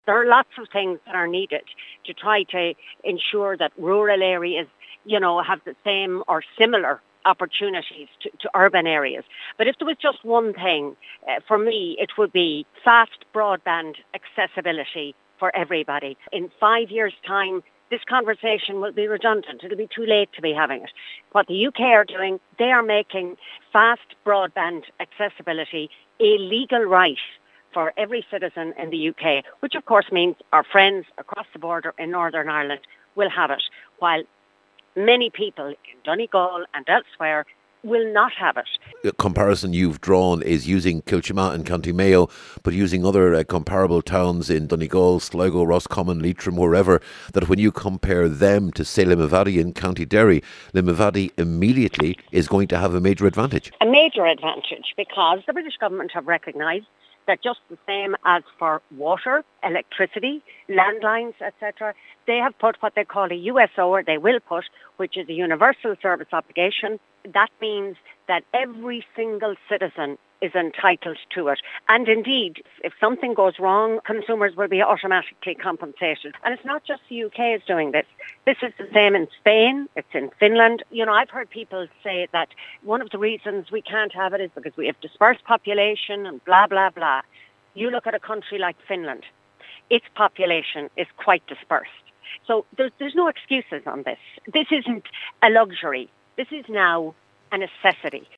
There are lots of things that are needed to try to ensure that rural areas, have the same or similar opportunities to urban areas. But if there was just one thing, for me, it would be fast broadband accessibility for everybody. In 5 years' time, this conversation will be redundant. It'll be too late to be having it. What the UK are doing, they are making fast broadband accessibility a legal right for every citizen in the UK, which of course means our friends across the border in Northern Ireland will have it, while many people in Donegal and elsewhere will not have it. The comparison you've drawn is using Kilchima and County Mayo, but using other comparable towns in Donegal, Sligo, Roscommon, Leitrim, wherever, that when you compare them to, say, Limavady in County Derry, Limavady immediately is going to have a major advantage. A major advantage, because the British government have recognised that just the same as for water, electricity, landlines, etc., they have put what they call a USO, or they will put, which is a universal service obligation. That means that every single citizen is entitled to it. And indeed, if something goes wrong, consumers will be automatically compensated. And it's not just the UK is doing this. This is the same in Spain, it's in Finland. I've heard people say that one of the reasons we can't have it is because we have dispersed population and blah, blah, blah. You look at a country like Finland, its population is quite dispersed. So there's no excuses on this. This isn't a luxury. This is now a necessity.